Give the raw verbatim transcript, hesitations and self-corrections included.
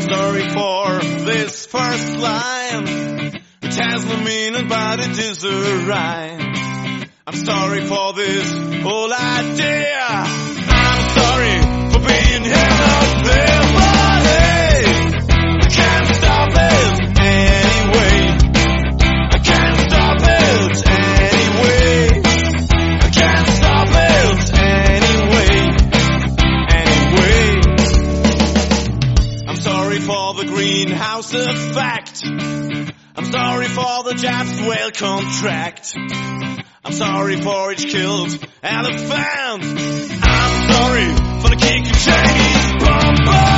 sorry for this first line, which has no meaning but it is a rhyme. I'm sorry for this whole idea. I'm sorry for being here out there, but hey, I can't stop it anyway. I can't stop it anyway. I can't stop it anyway. Anyway, I'm sorry for the greenhouse effect. I'm sorry for the Japs whale contract. I'm sorry for each killed elephant. I'm sorry for the kicking Chinese bomber.